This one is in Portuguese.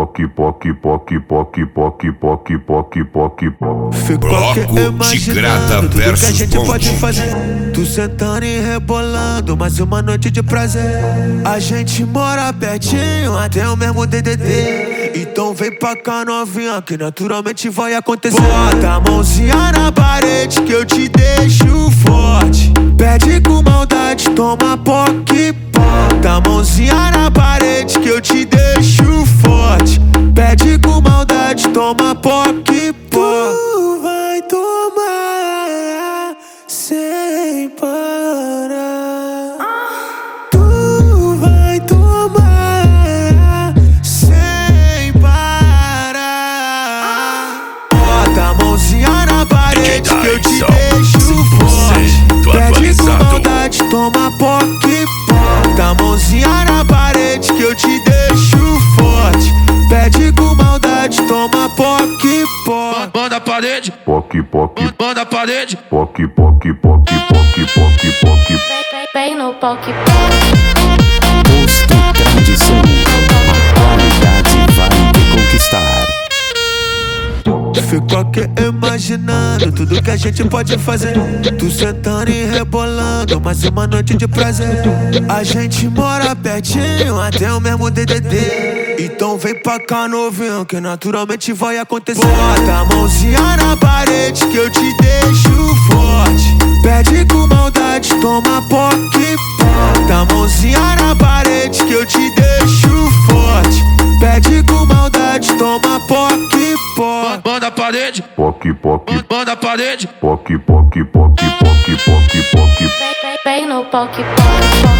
poc, poc, poc, poc, poc, poc, poc, poc, poc. Bloco de grata tudo que a versus gente pode ponte. fazer. Tu sentando e rebolando, mais uma noite de prazer. A gente mora pertinho, até o mesmo DDD. Então vem pra cá novinha, que naturalmente vai acontecer. Bota a mãozinha na parede que eu te deixo forte. Pede com maldade, toma poc, bota a mãozinha na parede que eu te deixo forte. Pede com maldade, toma poc, tu vai tomar sem parar. Tu vai tomar sem parar. Bota a mãozinha na parede que eu te deixo forte. Pede com maldade, toma poc, bota a mãozinha na parede que eu te deixo forte. Pede com maldade, toma poc, poc. Banda parede, Poc, poc, banda parede. poc, poc, poc, poc, poc, poc. Vem no poc poc. Posto Tradição, a qualidade vai te conquistar. Fico aqui imaginando tudo que a gente pode fazer. Tu sentando e rebolando, mais uma noite de prazer. A gente mora pertinho, até o mesmo DDD. Então vem pra cá novinho, que naturalmente vai acontecer. Bota a mãozinha na parede que eu te deixo forte. Pede com maldade, toma poc, bota a mãozinha na parede que eu te deixo forte. Pede com maldade, toma poc, poc. Banda parede, Poc, poc, banda parede. poc, poc, poc, poc, poc, poc. Vem no poc poc.